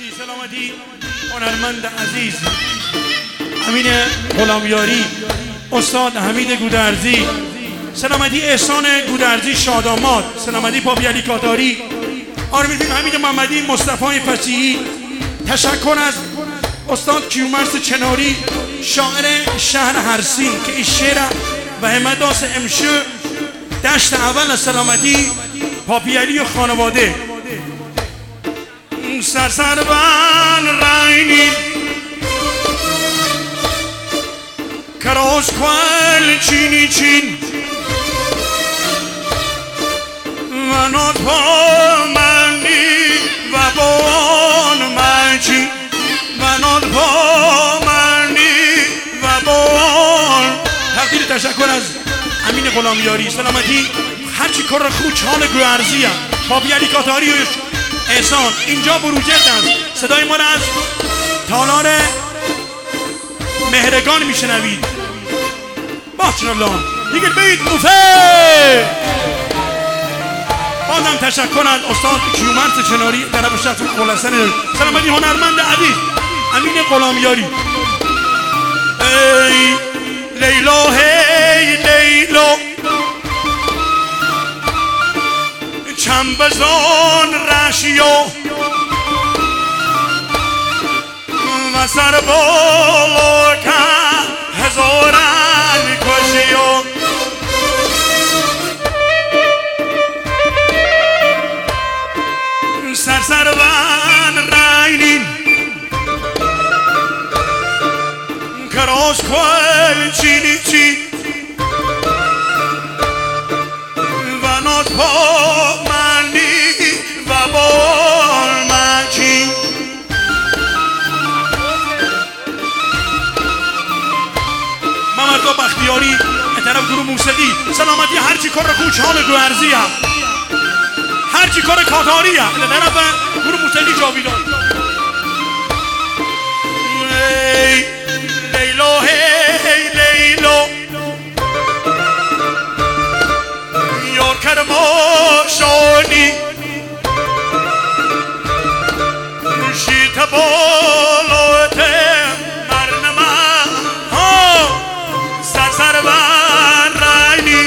عزیزی سلامتی هنرمند عزیز امین غلامیاری، استاد حمید گودرزی سلامتی، احسان گودرزی شاداماد سلامتی، پاپی علی کاتاری، آرمیدین حمید محمدی، مصطفی فسیحی. تشکر از استاد کیومرث چناری شاعر شهر هرسین که این شعر و همداس امشو دشت اول سلامتی پاپی علی و خانواده. سرسر بن رینی کراش کل چینی چین منات با منی و بان منچین منات با منی و بان. تقدیر تشکر از امین غلامیاری سلامتی، هرچی کار خوب چال گوارزی پاپی علی کاتاری و احسان. اینجا بروجرد است، صدای ما را از تالار مهرگان میشنوید. باشنالان دیگه بید موفه. بازم تشکر از استاد کیومرث چناری طرف شخص خلاصن سلامتی هنرمند عزیز امین غلامیاری. ای لیلا هی لیلا چنبزان رشیا و سر بالا که هزارن کشیا. سرسر بن رینین کراش کل چینی چین و نات با منی و بال منچین. ممردا بختیاری طرف گروه موسیقی سلامتی، هرچی کار خوش حال گوارزی هم هرچی کار کاتاری هم طرف گروه موسیقی جاویدان. ای لیلا هی لیلا یار کرما شانی شیط بالات مرنما ها سرسر بن رینین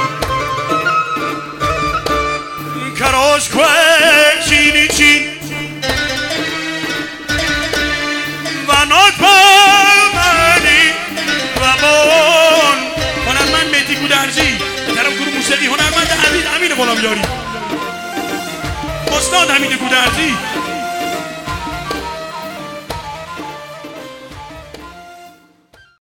کراش کوه چینی چین و نات منی و بان. هنرمند مهدی گودرزی طرف گروه موسیقی هنرمند عزیز امین غلامیاری، استاد حمید گودرزی